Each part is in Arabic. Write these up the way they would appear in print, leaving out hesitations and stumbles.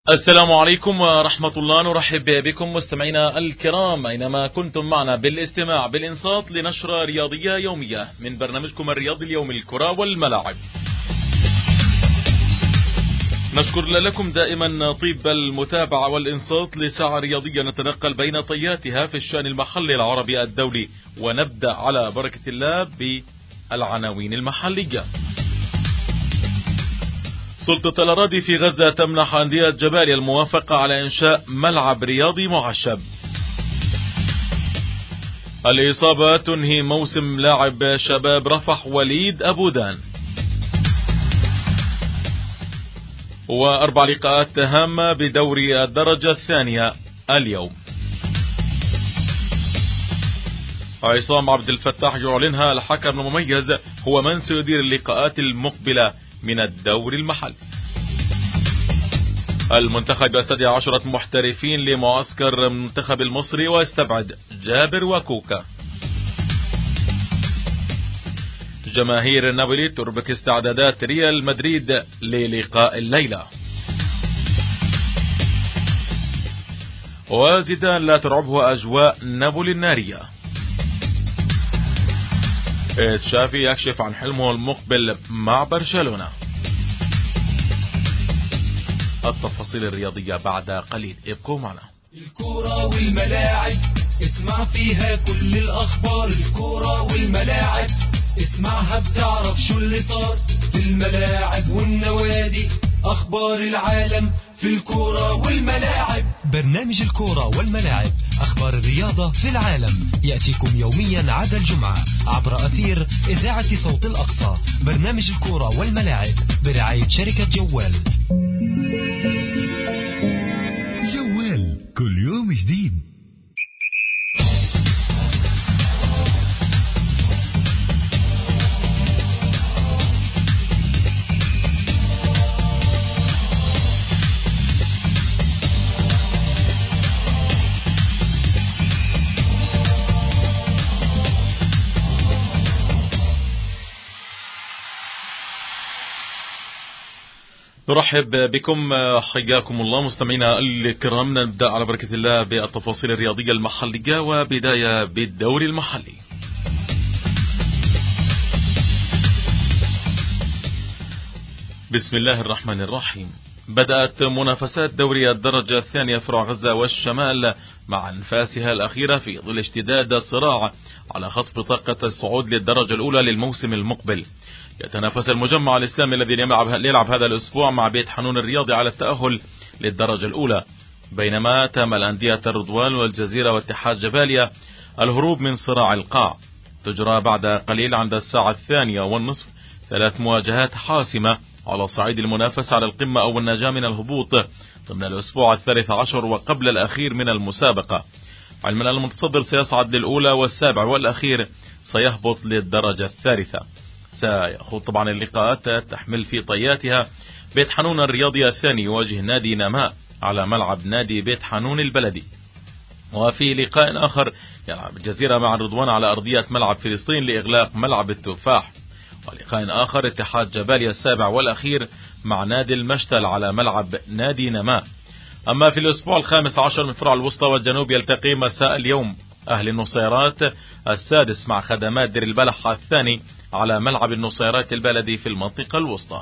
السلام عليكم ورحمة الله. نرحب بكم مستمعينا الكرام أينما كنتم معنا بالاستماع بالإنصات لنشرة رياضية يومية من برنامجكم الرياضي اليوم الكرة والملاعب. نشكر لكم دائما طيب المتابعة والإنصات لساعة رياضية نتنقل بين طياتها في الشأن المحلي العربي الدولي، ونبدأ على بركة الله بالعناوين المحلية. سلطة الأراضي في غزة تمنح أندية جباليا الموافقة على إنشاء ملعب رياضي معشب. الإصابة تنهي موسم لاعب شباب رفح وليد أبودان. و4 لقاءات هامة بدوري الدرجة الثانية اليوم. عصام عبد الفتاح يعلنها الحكم المميز هو من سيدير اللقاءات المقبلة من الدوري المحلي. المنتخب يستدعي 10 محترفين لمعسكر المنتخب المصري ويستبعد جابر وكوكا. جماهير نابولي تربك استعدادات ريال مدريد للقاء الليلة. وزيدان لا ترعبه أجواء نابولي النارية. تشافي يكشف عن حلمه المقبل مع برشلونة. التفاصيل الرياضية بعد قليل، ابقوا معنا. الكرة والملاعب اسمع فيها كل الأخبار. الكرة والملاعب اسمعها بتعرف شو اللي صار في الملاعب والنوادي. أخبار العالم في الكرة والملاعب. برنامج الكرة والملاعب، أخبار الرياضة في العالم، يأتيكم يوميا عدا الجمعة عبر أثير إذاعة صوت الأقصى. برنامج الكرة والملاعب برعاية شركة جوال. جوال كل يوم جديد. نرحب بكم، حياكم الله مستمعينا الكرام. نبدأ على بركة الله بالتفاصيل الرياضية المحلية، وبداية بالدوري المحلي. بسم الله الرحمن الرحيم. بدأت منافسات دوري الدرجة الثانية فرع غزة والشمال مع أنفاسها الأخيرة في ظل اشتداد الصراع على خطف بطاقة الصعود للدرجة الأولى للموسم المقبل. يتنافس المجمع الإسلامي الذي يلعب هذا الأسبوع مع بيت حنون الرياضي على التأهل للدرجة الأولى، بينما تأمل أندية الرضوان والجزيرة واتحاد جباليا الهروب من صراع القاع. تجرى بعد قليل عند الساعة 2:30 3 مواجهات حاسمة على صعيد المنافسة على القمة أو النجاة من الهبوط ضمن الأسبوع 13 وقبل الأخير من المسابقة، علما أن المتصدر سيصعد للأولى والسابع والأخير سيهبط للدرجة الثالثة. سيخوض طبعا اللقاءات تحمل في طياتها بيت حنون الرياضي الثاني يواجه نادي نماء على ملعب نادي بيت حنون البلدي. وفي لقاء آخر يلعب الجزيرة مع الرضوان على أرضية ملعب فلسطين لإغلاق ملعب التفاح. ولقاء آخر اتحاد جباليا السابع والأخير مع نادي المشتل على ملعب نادي نماء. أما في الأسبوع 15 من فرع الوسطى والجنوب يلتقي مساء اليوم أهل النصيرات السادس مع خدمات دير البلح الثاني على ملعب النصيرات البلدي في المنطقة الوسطى.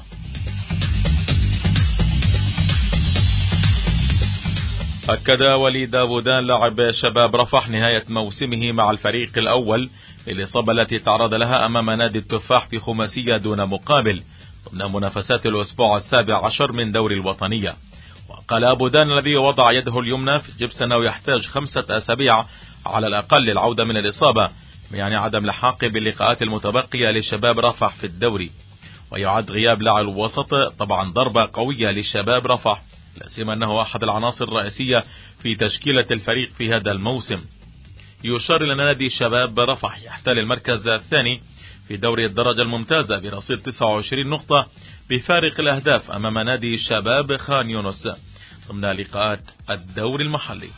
أكد وليد أبودان لاعب شباب رفح نهاية موسمه مع الفريق الأول للإصابة التي تعرض لها أمام نادي التفاح في خماسية دون مقابل ضمن منافسات الأسبوع 17 من دوري الوطنية. وقال أبودان الذي وضع يده اليمنى في الجبس أنه يحتاج 5 أسابيع على الأقل للعودة من الإصابة، يعني عدم لحاقه باللقاءات المتبقية لشباب رفح في الدوري. ويعد غياب لاعب الوسط طبعا ضربة قوية لشباب رفح، لا سيما أنه أحد العناصر الرئيسية في تشكيلة الفريق في هذا الموسم. يشار إلى نادي شباب رفح يحتل المركز الثاني في دوري الدرجة الممتازة برصيد 29 نقطة بفارق الأهداف أمام نادي شباب خان يونس ضمن لقاءات الدوري المحلي.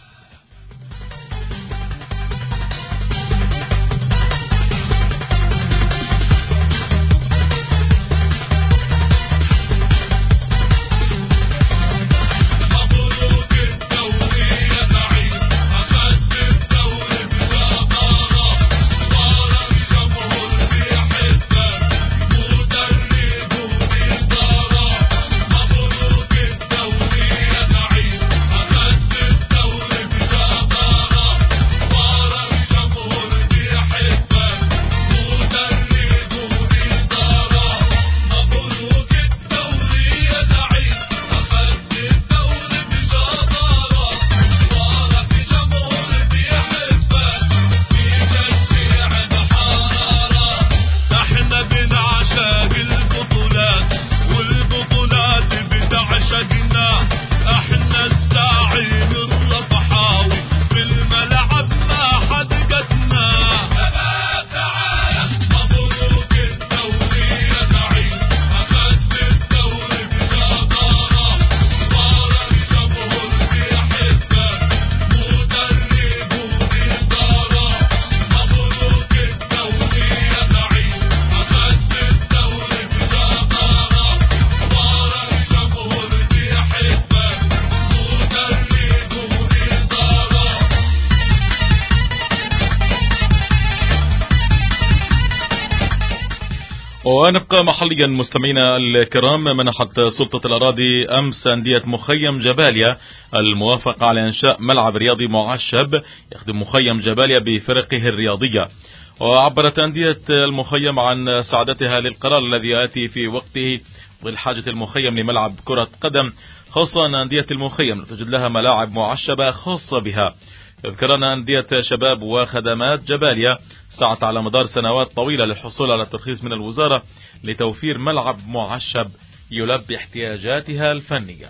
ونبقى محليا مستمعينا الكرام. منحت سلطة الأراضي أمس أندية مخيم جباليا الموافقة على إنشاء ملعب رياضي معشب يخدم مخيم جباليا بفرقه الرياضية. وعبرت أندية المخيم عن سعادتها للقرار الذي يأتي في وقته ظل حاجة المخيم لملعب كرة قدم، خاصة أن أندية المخيم توجد لها ملاعب معشبة خاصة بها. يذكرن أندية شباب وخدمات جباليا سعت على مدار سنوات طويلة للحصول على ترخيص من الوزارة لتوفير ملعب معشب يلبي احتياجاتها الفنية.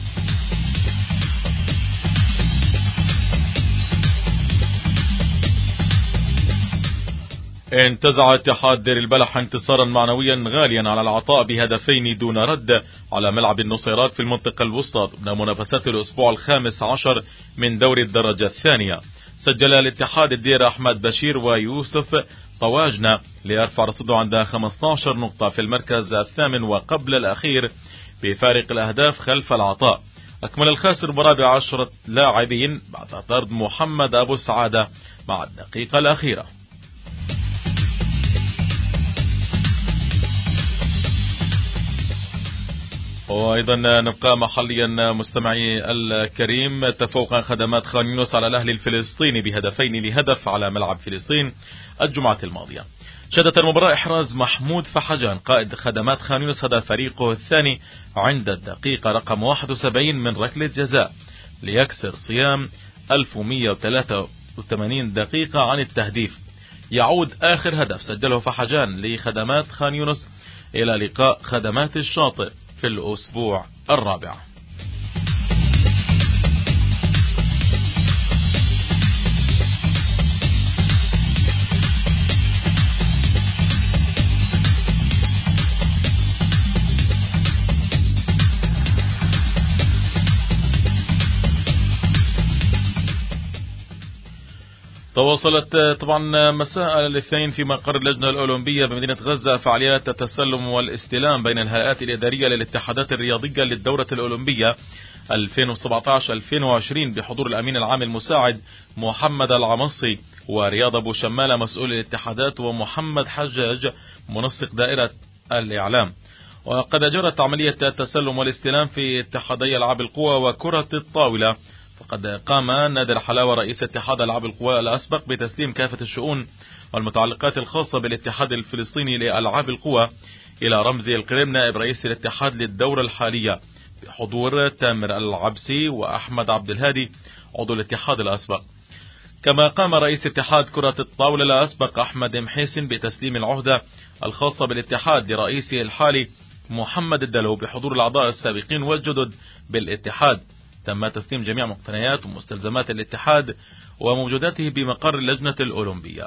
انتزع اتحاد دير البلح انتصارا معنويا غاليا على العطاء بهدفين دون رد على ملعب النصيرات في المنطقة الوسطى ضمن منافسات الأسبوع ال15 من دوري الدرجة الثانية. سجل الاتحاد الدير أحمد بشير ويوسف طواجنة ليرفع رصيده عند 15 نقطة في المركز الثامن وقبل الأخير بفارق الأهداف خلف العطاء. أكمل الخاسر برابع 10 لاعبين بعد طرد محمد أبو السعادة مع الدقيقة الأخيرة. وأيضا نبقى محليا مستمعي الكريم. تفوق خدمات خان يونس على الأهلي الفلسطيني بهدفين لهدف على ملعب فلسطين الجمعة الماضية. شهدت المباراة إحراز محمود فحجان قائد خدمات خان يونس هدف فريقه الثاني عند الدقيقة رقم 71 من ركلة جزاء ليكسر صيام 1183 دقيقة عن التهديف. يعود آخر هدف سجله فحجان لخدمات خان يونس إلى لقاء خدمات الشاطئ في الأسبوع الرابع. تواصلت طبعا مساء الاثنين في مقر اللجنة الأولمبية بمدينة غزة فعاليات التسلم والاستلام بين الهيئات الإدارية للاتحادات الرياضية للدورة الأولمبية 2017-2020 بحضور الأمين العام المساعد محمد العمصي ورياض أبو شمالة مسؤول الاتحادات ومحمد حجاج منسق دائرة الإعلام. وقد جرت عملية التسلم والاستلام في اتحادي ألعاب القوى وكرة الطاولة. فقد قام نادر حلاوة رئيس اتحاد ألعاب القوى الأسبق بتسليم كافة الشؤون والمتعلقات الخاصة بالاتحاد الفلسطيني لألعاب القوى إلى رمزي القريم نائب رئيس الاتحاد للدورة الحالية بحضور تامر العبسي وأحمد عبد الهادي عضو الاتحاد الأسبق. كما قام رئيس اتحاد كرة الطاولة الأسبق أحمد محيسن بتسليم العهدة الخاصة بالاتحاد لرئيسه الحالي محمد الدلو بحضور الأعضاء السابقين والجدد بالاتحاد. تم تسليم جميع مقتنيات ومستلزمات الاتحاد وموجوداته بمقر اللجنة الأولمبية.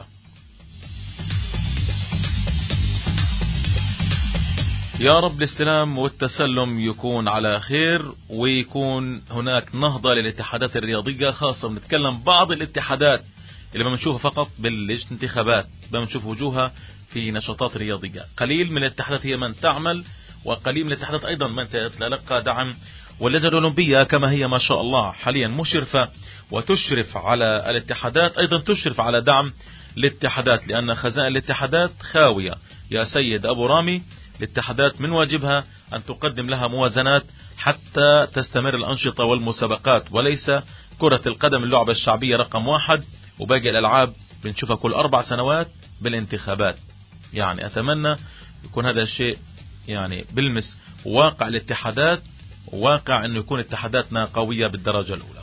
يا رب الاستلام والتسلم يكون على خير ويكون هناك نهضة للاتحادات الرياضية، خاصة بنتكلم بعض الاتحادات اللي ما بنشوفها فقط بالانتخابات، بنشوف وجوهها في نشاطات رياضية. قليل من الاتحادات هي من تعمل وقليل من الاتحادات أيضا من تتلقى دعم. واللجنة الأولمبية كما هي ما شاء الله حاليا مشرفة وتشرف على الاتحادات، أيضا تشرف على دعم الاتحادات لأن خزائن الاتحادات خاوية. يا سيد أبو رامي، الاتحادات من واجبها أن تقدم لها موازنات حتى تستمر الأنشطة والمسابقات، وليس كرة القدم اللعبة الشعبية رقم 1 وباقي الألعاب بنشوفها كل 4 سنوات بالانتخابات. يعني أتمنى يكون هذا الشيء يعني بالمس واقع الاتحادات، واقع أنه يكون اتحاداتنا قوية بالدرجة الأولى.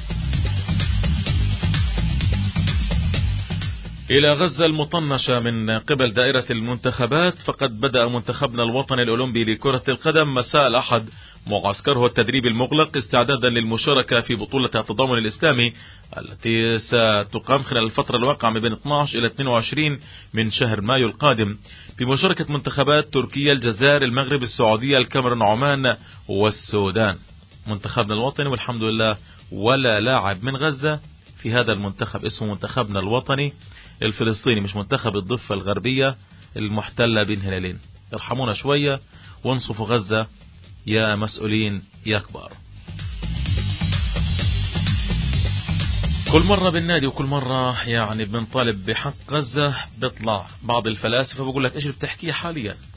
إلى غزة المطنشة من قبل دائرة المنتخبات. فقد بدأ منتخبنا الوطني الأولمبي لكرة القدم مساء الأحد معسكره التدريبي المغلق استعدادا للمشاركة في بطولة التضامن الإسلامي التي ستقام خلال الفترة الواقعة من بين 12 إلى 22 من شهر مايو القادم بمشاركة منتخبات تركيا، الجزائر، المغرب، السعودية، الكاميرون، عمان والسودان. منتخبنا الوطني والحمد لله ولا لاعب من غزة في هذا المنتخب، اسمه منتخبنا الوطني الفلسطيني، مش منتخب الضفة الغربية المحتلة بين هلالين. ارحمونا شوية وانصفوا غزة يا مسؤولين يا كبار. كل مرة بالنادي وكل مرة يعني بنطالب بحق غزة بيطلع بعض الفلاسفة بقول لك ايش بتحكيه حاليا،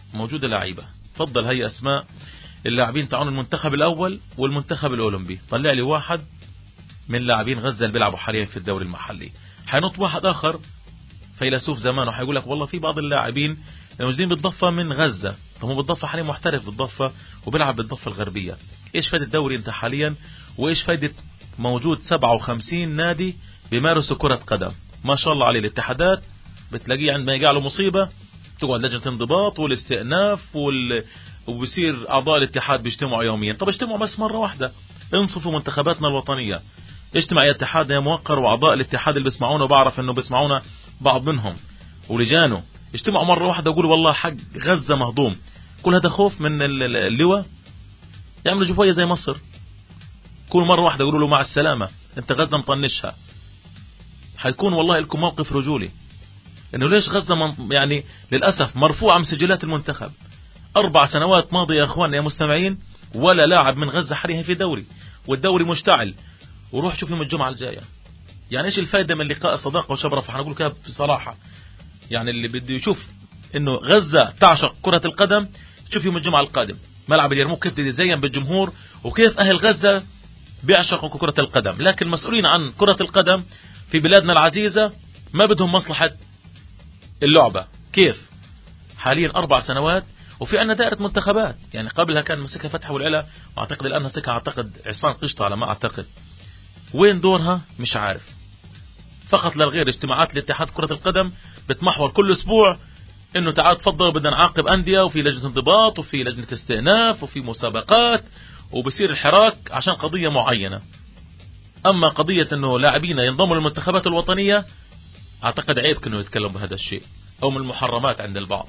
موجودة لعيبة. تفضل هي أسماء اللاعبين تاعون المنتخب الأول والمنتخب الأولمبي. طلع لي واحد من لاعبين غزة اللي بيلعبوا حاليا في الدوري المحلي. حينط واحد آخر فيلسوف زمانه حيقول لك والله في بعض اللاعبين الموجودين بالضفة من غزة، فهو بالضفة حاليا محترف بالضفة وبيلعب بالضفة الغربية. ايش فايدة الدوري انت حاليا؟ وايش فايدة موجود 57 نادي بيمارسوا كرة قدم؟ ما شاء الله عليه. الاتحادات بتلاقيه عندما يقع له مصيبة تقعد لجنة انضباط والاستئناف وبصير اعضاء الاتحاد بيجتمعوا يوميا. طب اجتمعوا بس مرة واحدة، انصفوا منتخباتنا الوطنية. اجتمع يا اتحاد يا موقر، واعضاء الاتحاد اللي بيسمعونا وبعرف انه بيسمعونا بعض منهم ولجانه، اجتمعوا مرة واحدة وقولوا والله حق غزة مهضوم. كل هذا خوف من اللواء؟ يعملوا جفوية زي مصر، كل مرة واحدة يقولوا له مع السلامة انت غزة مطنشها. حيكون والله لكم موقف رجولي. انه ليش غزة يعني للأسف مرفوعة من سجلات المنتخب 4 سنوات ماضية يا اخوان يا مستمعين، ولا لاعب من غزة حاليا في دوري، والدوري مشتعل. وروح شوف يوم الجمعة الجاية يعني ايش الفائدة من لقاء الصداقة وشبرة. فحنقول كده بصراحة، يعني اللي بده يشوف انه غزة تعشق كرة القدم شوف يوم الجمعة القادم ملعب اليرموك كيف يتزين بالجمهور وكيف اهل غزة بيعشقوا كرة القدم. لكن المسؤولين عن كرة القدم في بلادنا العزيزة ما بدهم مصلحة اللعبة. كيف حاليا 4 سنوات وفي عندنا دائرة منتخبات، يعني قبلها كان مسكها فتح والعلا، واعتقد الان مسكها اعتقد عصام قشطة على ما اعتقد. وين دورها مش عارف. فقط لا غير اجتماعات لاتحاد كرة القدم بتمحور كل اسبوع انه تعال تفضلوا بدنا نعاقب اندية، وفي لجنة انضباط وفي لجنة استئناف وفي مسابقات، وبصير الحراك عشان قضية معينة. اما قضية انه لاعبين ينضموا للمنتخبات الوطنية اعتقد عيب كانوا يتكلموا بهذا الشيء، او من المحرمات عند البعض.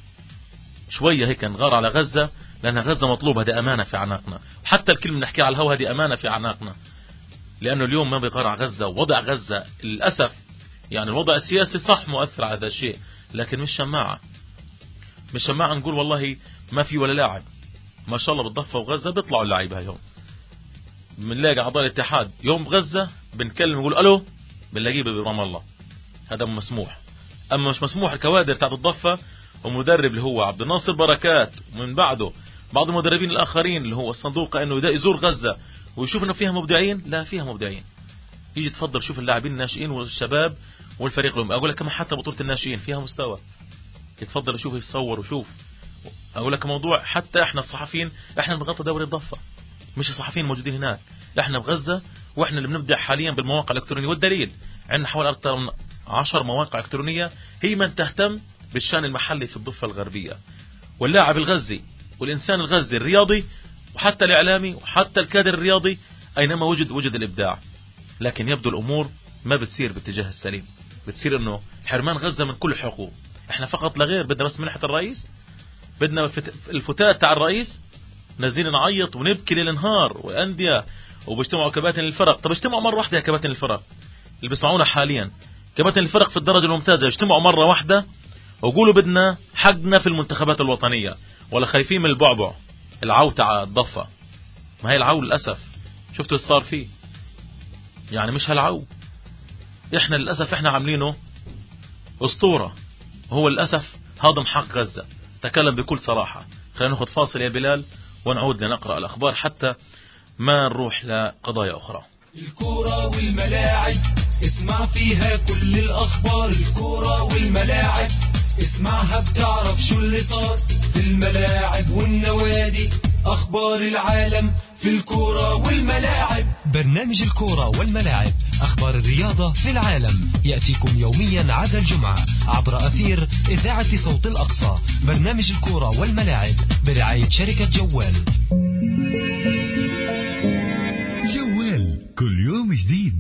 شوية هيك نغار على غزة، لان غزة مطلوبة، هذه امانة في اعناقنا. حتى الكلمة نحكيها على الهواء هذه امانة في اعناقنا، لانه اليوم ما بيغار على غزة. ووضع غزة للأسف يعني الوضع السياسي صح مؤثر على هذا الشيء، لكن مش شماعة. مش شماعة نقول والله ما في ولا لاعب. ما شاء الله بالضفة وغزة بيطلعوا اللاعب هاي يوم، بنلاقي اعضاء الاتحاد يوم غزة بنكلم نقول الو بنلاقيه برام الله. هذا مسموح. اما مش مسموح الكوادر تاعت الضفة ومدرب اللي هو عبد الناصر بركات ومن بعده بعض المدربين الاخرين اللي هو الصندوق انه يزور غزة ويشوف انه فيها مبدعين. لا فيها مبدعين. يجي تفضل شوف اللاعبين الناشئين والشباب والفريق الأم. اقول لك كمان حتى بطولة الناشئين فيها مستوى. يتفضل يشوف يتصور وشوف. اقول لك موضوع حتى احنا الصحفيين احنا بنغطي دوري الضفة، مش الصحفيين موجودين هناك. احنا بغزة واحنا اللي بنبدع حاليا بالمواقع الالكترونية. والدليل عندنا حوالي اكثر من 10 مواقع الكترونية هي من تهتم بالشان المحلي في الضفة الغربية. واللاعب الغزي والإنسان الغزي الرياضي وحتى الإعلامي وحتى الكادر الرياضي أينما وجد الإبداع. لكن يبدو الأمور ما بتصير باتجاه السليم، بتصير أنه حرمان غزة من كل حقوق. احنا فقط لا غير بدنا بس منحة الرئيس، بدنا الفتات تاع الرئيس، نازلين نعيط ونبكي للنهار وأندية وبيجتمعوا كباتن الفرق. طب اجتمعوا مرة واحدة يا كباتن الفرق اللي بيسمعونا حاليا، كباتن الفرق في الدرجة الممتازة، اجتمعوا مرة واحدة وقولوا بدنا حقنا في المنتخبات الوطنية، ولا خايفين من البعبع العو تاع الضفة. ما هي العو للأسف شفتوا اللي صار فيه، يعني مش هالعو. احنا للأسف احنا عاملينه اسطورة، هو للأسف هضم حق غزة. تكلم بكل صراحة. خلينا ناخذ فاصل يا بلال ونعود لنقرأ الأخبار حتى ما نروح لقضايا أخرى. الكورة والملاعب اسمع فيها كل الأخبار. الكورة والملاعب اسمعها بتعرف شو اللي صار في الملاعب والنوادي. أخبار العالم في الكورة والملاعب. برنامج الكورة والملاعب، أخبار الرياضة في العالم، يأتيكم يوميا عدا الجمعة عبر أثير إذاعة صوت الأقصى. برنامج الكورة والملاعب برعاية شركة جوال. جوال كل يوم جديد.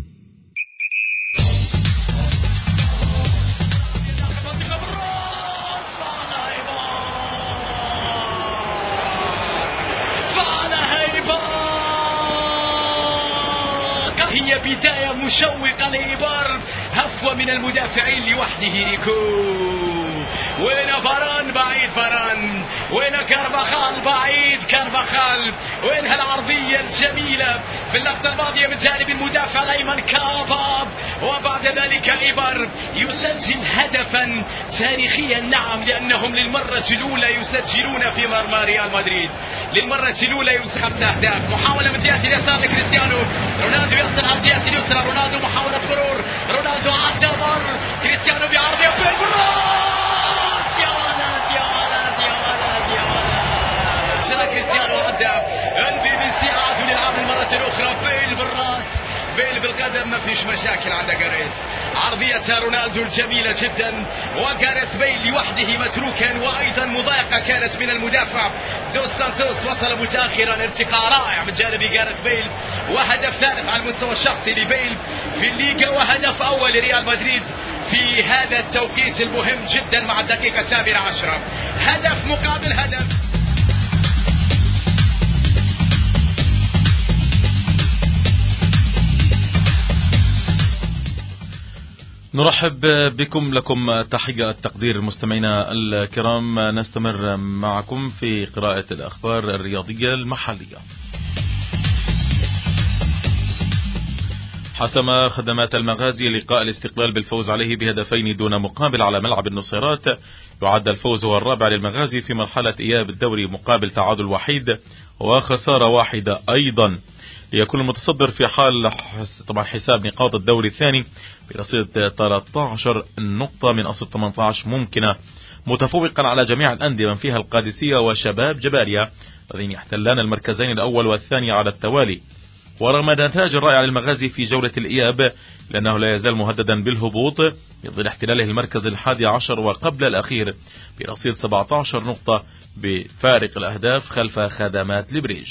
هي بداية مشوقة لإيبار، هفوة من المدافعين لوحده ريكو. وين فاران بعيد فاران، وين كارفاخال بعيد كارفاخال، وين هالعرضية الجميلة في اللقطة الماضية من جانب المدافع الأيمن كاباب. وبعد ذلك إيبار يسجل هدفا تاريخيا، نعم، لأنهم للمرة الأولى يسجلون في مرمى ريال مدريد، للمرة الأولى يوسف 5 أهداف. محاولة من جهة اليسار لكريستيانو رونالدو، يصل على الجهة اليسرى رونالدو، محاولة مرور رونالدو، عدى مر كريستيانو بعرضية بالراس، يا ولد يا ولد يا ولد يا ولد، شرى كريستيانو هدف الBBC عادوا للعب المرة الأخرى. بيل بالراس، بيل بالقدم، ما فيش مشاكل عند جاريث. عرضية رونالدو الجميلة جدا، وجاريث بيل لوحده متروكا، وأيضا مضايقة كانت من المدافع دوس سانتوس، وصل متأخرا، ارتقاء رائع من جانب جاريث بيل، وهدف ثالث على المستوى الشخصي لبيل في الليغا، وهدف أول لريال مدريد في هذا التوقيت المهم جدا مع الدقيقة 17. هدف مقابل هدف. نرحب بكم، لكم تحية التقدير مستمعينا الكرام. نستمر معكم في قراءة الأخبار الرياضية المحلية. حسم خدمات المغازي لقاء الاستقلال بالفوز عليه بهدفين دون مقابل على ملعب النصيرات. يعد الفوز هو الرابع للمغازي في مرحلة إياب الدوري مقابل تعادل وحيد وخسارة واحدة أيضا، ليكون المتصدر في حال طبعا حساب نقاط الدوري الثاني برصيد 13 نقطة من أصل 18 ممكنة، متفوقا على جميع الأندية من فيها القادسية وشباب جباليا الذين يحتلان المركزين الأول والثاني على التوالي. ورغم النتائج الرائعة للمغازي في جولة الإياب، لأنه لا يزال مهددا بالهبوط بظل احتلاله المركز 11 وقبل الأخير برصيد 17 نقطة بفارق الأهداف خلف خدمات لبريج.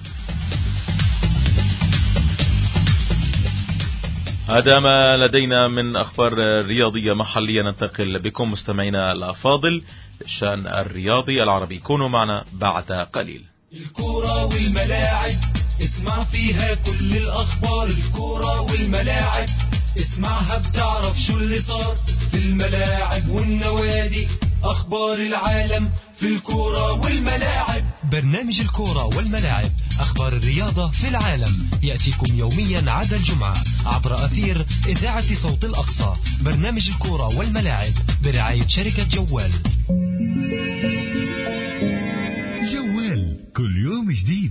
هذا ما لدينا من أخبار رياضية محلية. ننتقل بكم مستمعينا الأفاضل للشأن الرياضي العربي. كونوا معنا بعد قليل. الكرة والملاعب اسمع فيها كل الأخبار، الكرة والملاعب اسمعها بتعرف شو اللي صار في الملاعب والنوادي، أخبار العالم في الكرة والملاعب. برنامج الكرة والملاعب، أخبار الرياضة في العالم، يأتيكم يوميا عدا الجمعة عبر أثير إذاعة صوت الأقصى. برنامج الكرة والملاعب برعاية شركة جوال. جوال كل يوم جديد.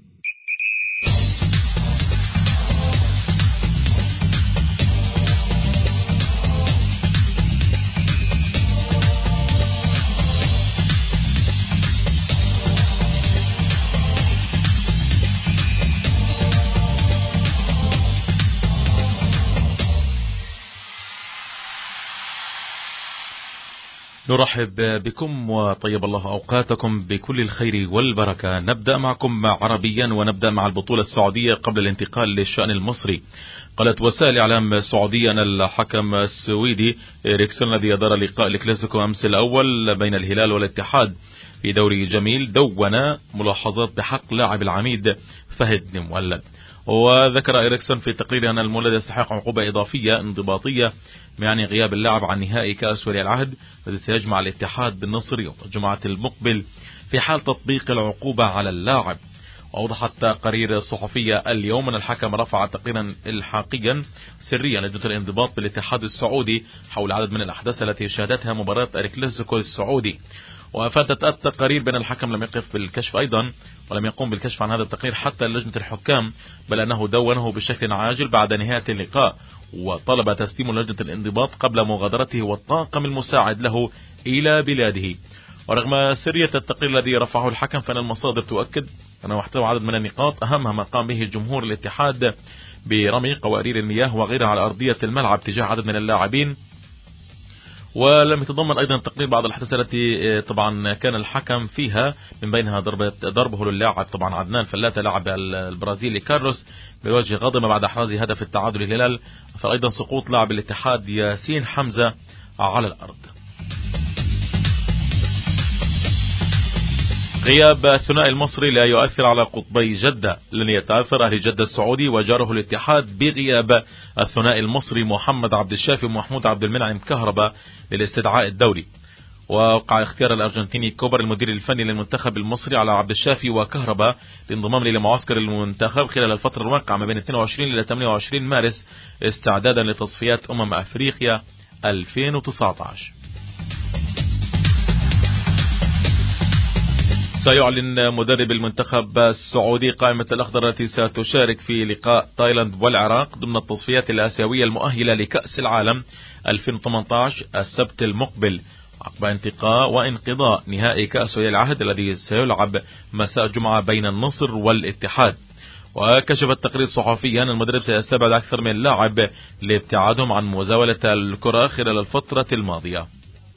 نرحب بكم وطيب الله أوقاتكم بكل الخير والبركة. نبدأ معكم عربيا، ونبدأ مع البطولة السعودية قبل الانتقال للشأن المصري. قالت وسائل إعلام السعودية أن الحكم السويدي إريكسون الذي أدار لقاء الكلاسيكو أمس الأول بين الهلال والاتحاد في دوري جميل دون ملاحظات بحق لاعب العميد فهد بن مولد. وذكر إريكسون في تقرير أن المولد يستحق عقوبة إضافية انضباطية يعني غياب اللاعب عن نهائي كأس ولي العهد الذي سيجمع الاتحاد بالنصر يوم الجمعة المقبل في حال تطبيق العقوبة على اللاعب. وأوضحت تقارير الصحفية اليوم أن الحكم رفع تقريرا إلحاقيا سريا لجنة الانضباط بالاتحاد السعودي حول عدد من الأحداث التي شهدتها مباراة الكلاسيكو السعودي. وأفادت التقارير بأن الحكم لم يقف بالكشف أيضا، ولم يقوم بالكشف عن هذا التقرير حتى لجنة الحكام، بل أنه دونه بشكل عاجل بعد نهاية اللقاء، وطلب تسليم لجنة الانضباط قبل مغادرته والطاقم المساعد له إلى بلاده. ورغم سرية التقرير الذي رفعه الحكم، فإن المصادر تؤكد أنه احتوى عدد من النقاط أهمها ما قام به جمهور الاتحاد برمي قوارير المياه وغيرها على أرضية الملعب تجاه عدد من اللاعبين. ولم يتضمن أيضا التقرير بعض الأحداث التي طبعا كان الحكم فيها، من بينها ضربه للاعب طبعا عدنان فلاتة لاعب البرازيلي كارلوس بالوجه غضب بعد إحراز هدف التعادل الهلال، فأيضا سقوط لاعب الاتحاد ياسين حمزة على الأرض. غياب الثنائي المصري لا يؤثر على قطبي جدة. لن يتأثر أهل جدة السعودي وجاره الاتحاد بغياب الثنائي المصري محمد عبد الشافي ومحمود عبد المنعم كهربا للاستدعاء الدوري. ووقع اختيار الأرجنتيني كوبر المدير الفني للمنتخب المصري على عبد الشافي وكهربا للانضمام لمعسكر المنتخب خلال الفترة الواقعة ما بين 22 إلى 28 مارس استعدادا لتصفيات أفريقيا 2019. سيعلن مدرب المنتخب السعودي قائمة الأخضر التي ستشارك في لقاء تايلاند والعراق ضمن التصفيات الآسيوية المؤهلة لكأس العالم 2018 السبت المقبل، عقب انقضاء نهائي كأس ولي العهد الذي سيلعب مساء الجمعة بين النصر والاتحاد. وكشف التقرير صحفيا أن المدرب سيستبعد أكثر من لاعب لابتعادهم عن مزاولة الكرة خلال الفترة الماضية.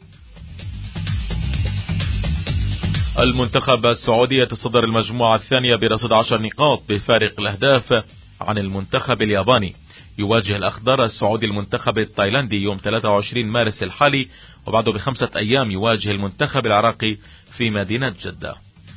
المنتخب السعودي يتصدر المجموعة الثانية برصيد 10 نقاط بفارق الأهداف عن المنتخب الياباني. يواجه الأخضر السعودي المنتخب التايلاندي يوم 23 مارس الحالي، وبعده ب5 أيام يواجه المنتخب العراقي في مدينة جدة.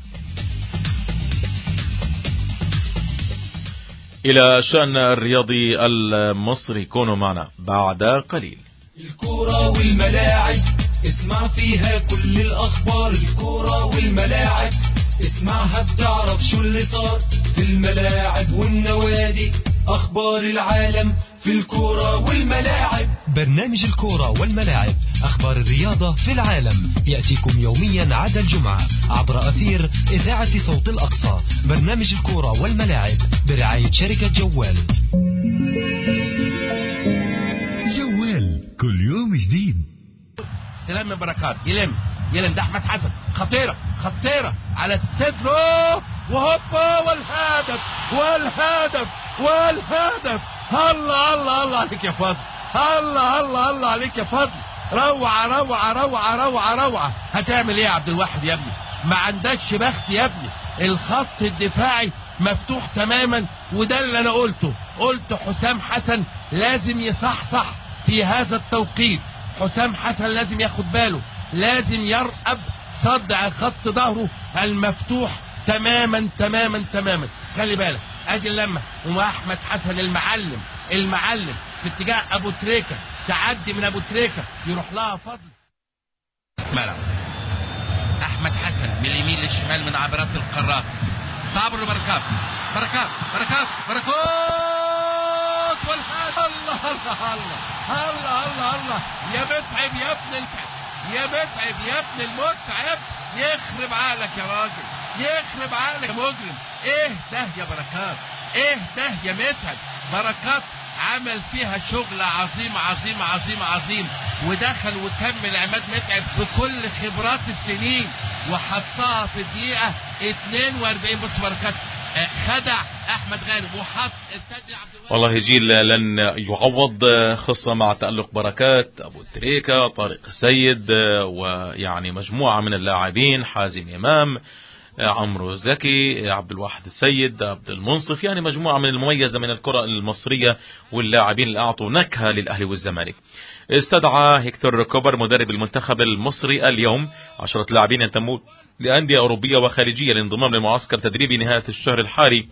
إلى شأن الرياضي المصري، كونوا معنا بعد قليل. الكورة والملاعب اسمع فيها كل الأخبار، الكورة والملاعب اسمعها بتعرف شو اللي صار في الملاعب والنوادي، أخبار العالم في الكورة والملاعب. برنامج الكورة والملاعب، أخبار الرياضة في العالم، يأتيكم يوميا عدا الجمعة عبر أثير إذاعة صوت الأقصى. برنامج الكورة والملاعب برعاية شركة جوال. جوال كل يوم جديد. استلام من بركات، يلم ده احمد حسن، خطيره على الصدر وهوبا والهدف. الله عليك يا فضل، الله عليك يا فضل. روعه. هتعمل ايه يا عبد الواحد يا ابني؟ ما عندكش بخت يا ابني، الخط الدفاعي مفتوح تماما، وده اللي انا قلت حسام حسن لازم يصحصح في هذا التوقيت. حسام حسن لازم ياخد باله، لازم يرقب صدع خط ظهره المفتوح تماما. خلي بالك، ادي اللمه واحمد حسن المعلم في اتجاه ابو تريكه، تعدي من ابو تريكه يروح لها فضل ملعب. احمد حسن من اليمين للشمال من عبرات القارات، تعبر لبركات، بركات الله يا متعب يا ابن المتعب، يخرب عقلك يا راجل، يخرب عقلك يا مجرم. ايه ده يا بركات، ايه ده يا متعب؟ بركات عمل فيها شغل عظيم، ودخل وكمل عماد متعب بكل خبرات السنين وحطها في الدقيقة 42. بص بركات خدع احمد غانم وحط التاني عبد الواحد. والله جيل لن يعوض، خاصة مع تألق بركات، ابو تريكة، طارق السيد، ويعني مجموعة من اللاعبين، حازم امام، عمرو زكي، عبد الواحد السيد، عبد المنصف، يعني مجموعة من المميزة من الكرة المصرية واللاعبين اللي أعطوا نكهة للأهلي والزمالك. استدعى هيكتور كوبر مدرب المنتخب المصري اليوم 10 لاعبين ينتمون لأندية أوروبية وخارجية للانضمام لمعسكر تدريبي نهاية الشهر الحالي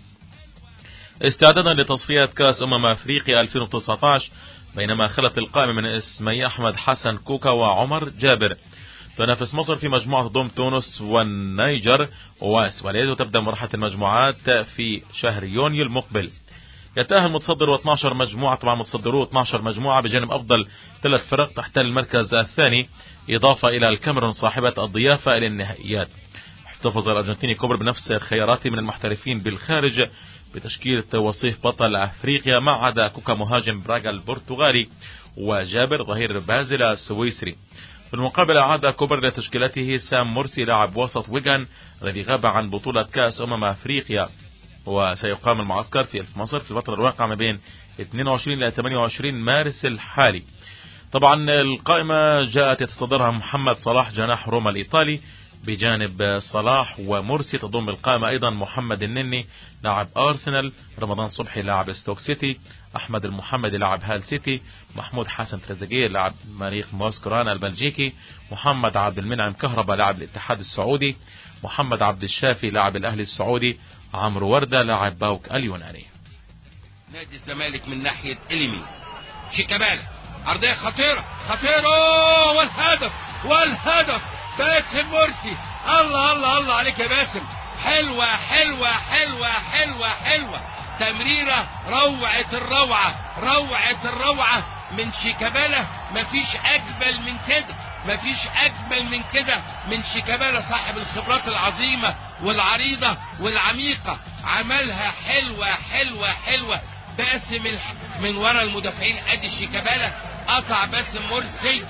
استعدادا لتصفيات كأس أفريقيا 2019، بينما خلت القائمة من اسمي أحمد حسن كوكا وعمر جابر. تنافس مصر في مجموعة تضم تونس والنيجر وسواليز، وتبدأ مرحلة المجموعات في شهر يونيو المقبل. يتأهل متصدر 12 مجموعة، طبعا متصدروا 12 مجموعة بجانب أفضل 3 فرق تحتل المركز الثاني، إضافة إلى الكاميرون صاحبة الضيافة إلى النهائيات. احتفظ الأرجنتيني كوبر بنفس خياراته من المحترفين بالخارج بتشكيلة وصيف بطل أفريقيا، ما عدا كوكا مهاجم براغا البرتغالي وجابر ظهير بازل السويسري. في المقابل عاد كوبر لتشكيلته سام مرسي لاعب وسط ويغان الذي غاب عن بطولة كأس أفريقيا، وسيقام المعسكر في مصر في الفترة الواقعة ما بين 22 إلى 28 مارس الحالي. طبعا القائمة جاءت يتصدرها محمد صلاح جناح روما الإيطالي، بجانب صلاح ومرسي تضم القائمة أيضا محمد النني لاعب أرسنال، رمضان صبحي لاعب ستوك سيتي، أحمد المحمدي لاعب هال سيتي، محمود حسن تريزيجيه لاعب مريخ موسكورانا البلجيكي، محمد عبد المنعم كهربا لاعب الاتحاد السعودي، محمد عبد الشافي لاعب الأهلي السعودي، عمرو وردة لاعب باوك اليوناني. نادي الزمالك من ناحية اليمين، شيكابالا عرضية خطيرة والهدف والهدف باسم مرسي. الله الله الله عليك يا باسم. حلوة حلوة حلوة حلوة حلوة، تمريرة روعة الروعة، روعة الروعة من شيكابالا. مفيش أجمل من كده، مفيش أجمل من كده من شيكابالا صاحب الخبرات العظيمة والعريضة والعميقة. عملها حلوة حلوة حلوة. باسم من ورا المدافعين، ادي شيكابالا قطع باسم مرسي.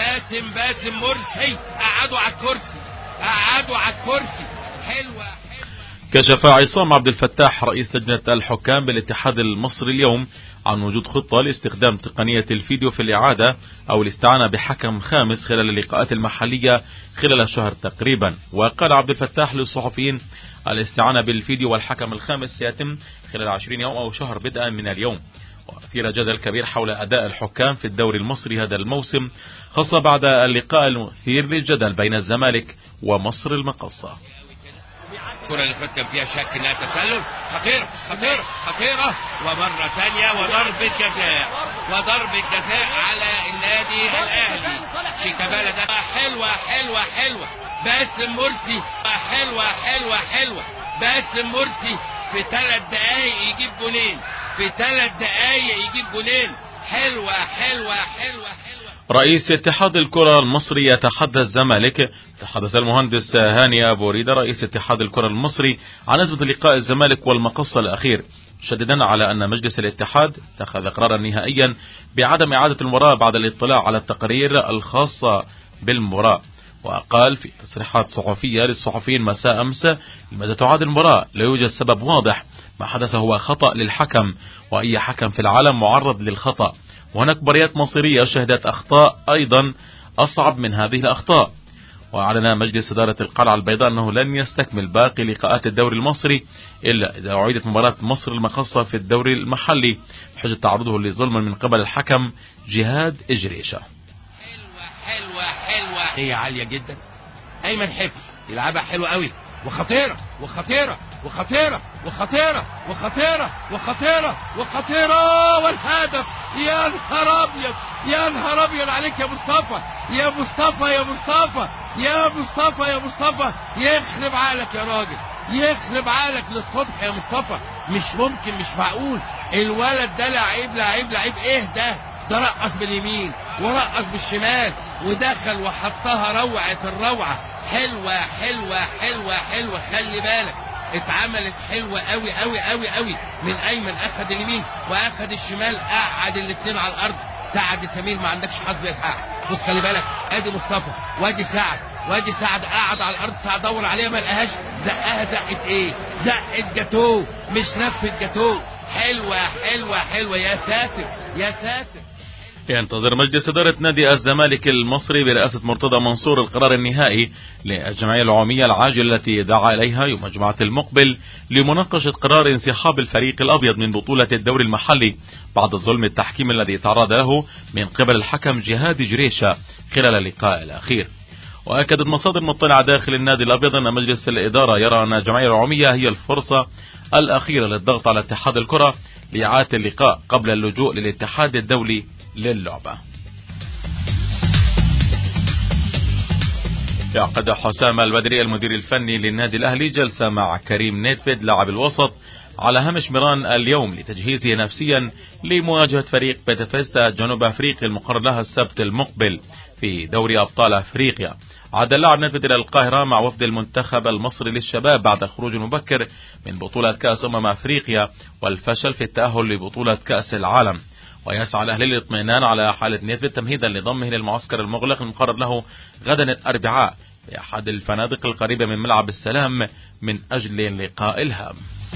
باسم مرسي قعدوا على الكرسي، قعدوا على الكرسي. حلوة. كشف عصام عبد الفتاح رئيس لجنة الحكام بالاتحاد المصري اليوم عن وجود خطة لاستخدام تقنية الفيديو في الإعادة أو الاستعانة بحكم خامس خلال اللقاءات المحلية خلال شهر تقريبا. وقال عبد الفتاح للصحفيين الاستعانة بالفيديو والحكم الخامس سيتم خلال 20 يوم أو شهر بدءا من اليوم. وأثير جدل كبير حول أداء الحكام في الدوري المصري هذا الموسم، خاصة بعد اللقاء المثير للجدل بين الزمالك ومصر المقصة. الكرة اللي فاتت كان فيها شك انها تسلل. خطيرة خطيرة خطيرة، ومرة ثانية وضربة جزاء، وضربة جزاء على النادي الأهلي. شيكابالا ده حلوة حلوة حلوة. باسم مرسي حلوة حلوة حلوة. باسم مرسي في 3 دقايق يجيب جونين، في 3 دقايق يجيب جونين. حلوة حلوة حلوة حلوة. رئيس اتحاد الكرة المصري يتحدث الزمالك. تحدث المهندس هاني أبو ريدة رئيس اتحاد الكرة المصري عن أزمة لقاء الزمالك والمقصة الأخير، شددا على أن مجلس الاتحاد اتخذ قرارا نهائيا بعدم إعادة المباراة بعد الاطلاع على التقارير الخاصة بالمباراة. وقال في تصريحات صحفية للصحفيين مساء أمس: لماذا تعاد المباراة؟ لا يوجد سبب واضح، ما حدث هو خطأ للحكم، وأي حكم في العالم معرض للخطأ، وهناك مباريات مصيرية شهدت أخطاء أيضا أصعب من هذه الأخطاء. وأعلن مجلس إدارة القلعة البيضاء أنه لن يستكمل باقي لقاءات الدوري المصري إلا إذا أعيدت مباراة مصر المقصة في الدوري المحلي بحجة تعرضه لظلم من قبل الحكم جهاد إجريشة. حلوة حلوة، هي عالية جدا. أيمن حفظ يلعبها حلوة قوي، وخطيرة وخطيرة وخطيرة وخطيرة وخطيرة وخطيرة وخطيرة، والهدف. يا نهار أبيض، يا نهار أبيض عليك يا مصطفى، يا مصطفى يا مصطفى يا مصطفى يا مصطفى. يخرب عقلك يا راجل، يخرب عقلك للصبح يا مصطفى. مش ممكن، مش معقول. الولد ده لعيب لعيب لعيب. ايه ده رقص باليمين ورقص بالشمال ودخل وحطها روعة الروعة. حلوة حلوة حلوة حلوة. خلي بالك اتعملت حلوة قوي قوي قوي قوي من ايمن. اخد اليمين واخد الشمال، قعد الاثنين على الارض. سعد سمير ما عندكش حظ يا سعد. بص خلي بالك، ادي مصطفى وادي سعد وادي سعد قعد على الارض. سعد دور عليها ما لقاهاش، زقها زقت ايه؟ زقت جاتوه مش لفت جاتوه. حلوة حلوة حلوة. يا ساتر يا ساتر. ينتظر مجلس إدارة نادي الزمالك المصري برئاسة مرتضى منصور القرار النهائي للجمعية العمومية العاجلة التي دعا إليها يوم الجمعة المقبل لمناقشة قرار انسحاب الفريق الأبيض من بطولة الدوري المحلي بعد الظلم التحكيم الذي تعرض له من قبل الحكم جهاد جريشة خلال اللقاء الأخير. وأكدت مصادر مطلعة داخل النادي الأبيض أن مجلس الإدارة يرى أن الجمعية العمومية هي الفرصة الأخيرة للضغط على اتحاد الكرة لإعادة اللقاء قبل اللجوء للاتحاد الدولي للعبة. يعقد حسام البدري المدير الفني للنادي الأهلي جلسة مع كريم نيدفيد لاعب الوسط على هامش ميران اليوم لتجهيزه نفسيا لمواجهة فريق بيتافيستا جنوب أفريقيا المقرر لها السبت المقبل في دوري أبطال أفريقيا. عاد اللاعب نيدفيد إلى القاهرة مع وفد المنتخب المصري للشباب بعد خروج مبكر من بطولة كأس أفريقيا والفشل في التأهل لبطولة كأس العالم. ويسعى الأهلي للاطمئنان على حالة نيدفيد تمهيدا لضمه للمعسكر المغلق المقرر له غدا الأربعاء في أحد الفنادق القريبة من ملعب السلام من أجل اللقاء الهام.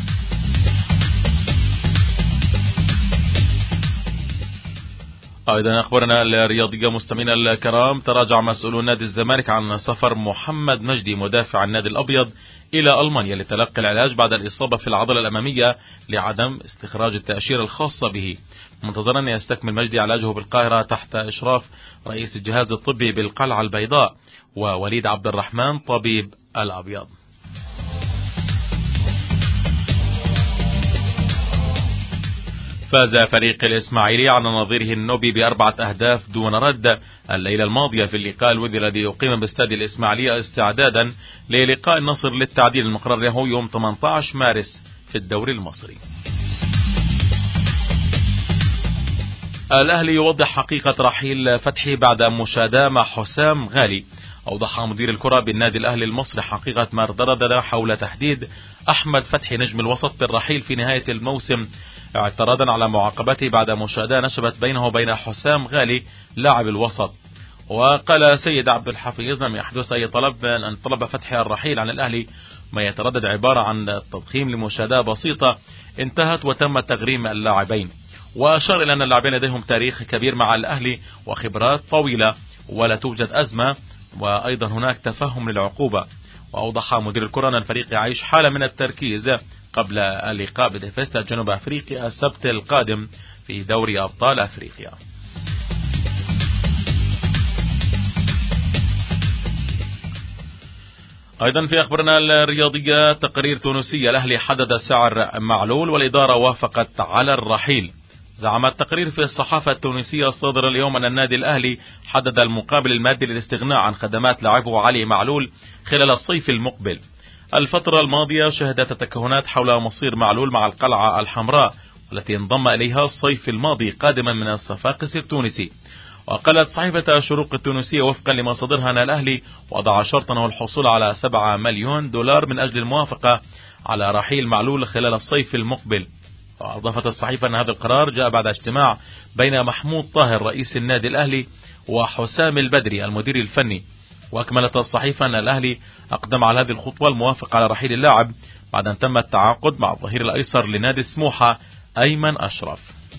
أيضا أخبرنا الرياضية مستمعينا الكرام، تراجع مسؤولو نادي الزمالك عن سفر محمد مجدي مدافع النادي الأبيض إلى ألمانيا لتلقي العلاج بعد الإصابة في العضلة الأمامية لعدم استخراج التأشيرة الخاصة به، منتظرا أن يستكمل مجدي علاجه بالقاهرة تحت إشراف رئيس الجهاز الطبي بالقلعة البيضاء ووليد عبد الرحمن طبيب الأبيض. فاز فريق الإسماعيلي على نظيره النوبي ب4 أهداف دون رد الليلة الماضية في اللقاء الودي الذي أقيم باستاد الإسماعيلية استعدادا للقاء النصر للتعديل المقرر له يوم 18 مارس في الدوري المصري. الأهلي يوضح حقيقة رحيل فتحي بعد مشادة مع حسام غالي. أوضح مدير الكرة بالنادي الأهلي المصري حقيقة ما تردد حول تحديد أحمد فتحي نجم الوسط بالرحيل في نهاية الموسم، اعتراضا على معاقبته بعد مشادة نشبت بينه وبين حسام غالي لاعب الوسط. وقال سيد عبد الحفيظ لم يحدث أي طلب أن طلب فتحي الرحيل عن الأهلي، ما يتردد عبارة عن تضخيم لمشادة بسيطة انتهت وتم تغريم اللاعبين. وأشار إلى أن اللاعبين لديهم تاريخ كبير مع الأهلي وخبرات طويلة ولا توجد أزمة، وأيضا هناك تفهم للعقوبة. وأوضح مدير الكرة أن الفريق يعيش حالة من التركيز قبل اللقاء بديفيستا جنوب أفريقيا السبت القادم في دوري أبطال أفريقيا. أيضا في أخبارنا الرياضية تقرير تونسية، الأهلي حدد سعر معلول والإدارة وافقت على الرحيل. زعم التقرير في الصحافة التونسية الصادرة اليوم أن النادي الأهلي حدد المقابل المادي للاستغناء عن خدمات لاعبه علي معلول خلال الصيف المقبل. الفترة الماضية شهدت تكهنات حول مصير معلول مع القلعة الحمراء والتي انضم إليها الصيف الماضي قادما من الصفاقس التونسي. وقالت صحيفة شروق التونسية وفقا لمصادرها أن الأهلي وضع شرطا هو الحصول على 7 مليون دولار من أجل الموافقة على رحيل معلول خلال الصيف المقبل. وأضافت الصحيفة أن هذا القرار جاء بعد اجتماع بين محمود طاهر رئيس النادي الأهلي وحسام البدري المدير الفني. وأكملت الصحيفة أن الأهلي أقدم على هذه الخطوة الموافقة على رحيل اللاعب بعد أن تم التعاقد مع الظهير الأيسر لنادي سموحة أيمن أشرف.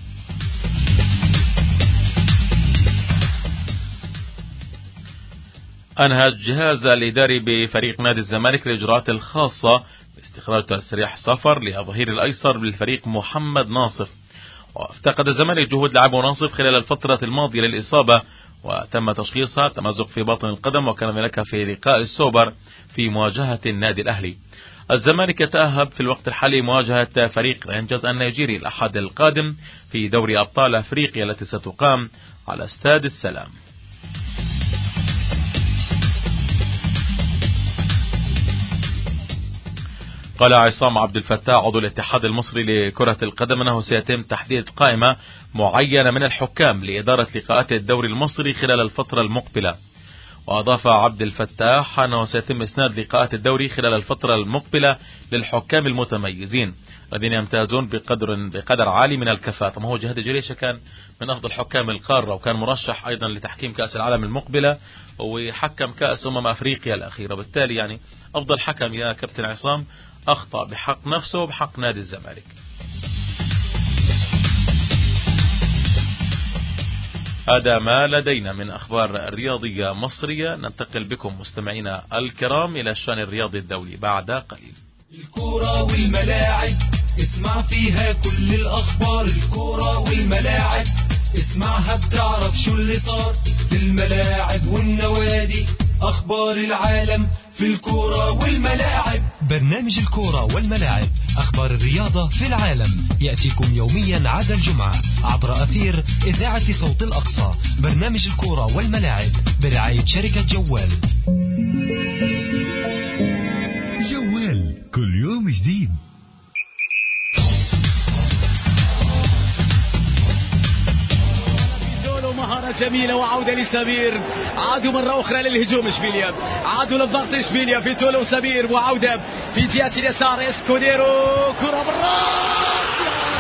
أنهى الجهاز الإداري بفريق نادي الزمالك الإجراءات الخاصة باستخراج تسريح سفر للظهير الأيسر بالفريق محمد ناصف. وافتقد الزمالك جهود لاعبه ناصف خلال الفترة الماضية للإصابة، وتم تشخيصها تمزق في باطن القدم، وكان ذلك في لقاء السوبر في مواجهة النادي الأهلي. الزمالك يتأهب في الوقت الحالي مواجهة فريق رينجرز النيجيري الأحد القادم في دوري أبطال أفريقيا التي ستقام على استاد السلام. قال عصام عبد الفتاح عضو الاتحاد المصري لكرة القدم أنه سيتم تحديد قائمة معينة من الحكام لإدارة لقاءات الدوري المصري خلال الفترة المقبلة. وأضاف عبد الفتاح أنه سيتم إسناد لقاءات الدوري خلال الفترة المقبلة للحكام المتميزين الذين يمتازون بقدر عالي من الكفاءة. ما هو جهاد جريشة كان من أفضل حكام القارة، وكان مرشح أيضا لتحكيم كأس العالم المقبلة، وحكم كأس أفريقيا الأخيرة. بالتالي يعني أفضل حكم يا كابتن عصام أخطأ بحق نفسه وبحق نادي الزمالك. هذا ما لدينا من أخبار رياضية مصرية. ننتقل بكم مستمعينا الكرام إلى الشأن الرياضي الدولي بعد قليل. الكرة والملاعب اسمع فيها كل الأخبار. الكرة والملاعب اسمعها بتعرف شو اللي صار في الملاعب والنوادي. أخبار العالم في الكرة والملاعب. برنامج الكرة والملاعب، أخبار الرياضة في العالم، يأتيكم يوميا عدا الجمعة عبر أثير إذاعة صوت الأقصى. برنامج الكرة والملاعب برعاية شركة جوال. جوال كل يوم جديد. مهارة جميلة وعودة لسمير. عادوا مرة أخرى للهجوم إشبيليا، عادوا للضغط إشبيليا في تولو سمير، وعودة في جهة اليسار اسكوديرو، كرة بالراس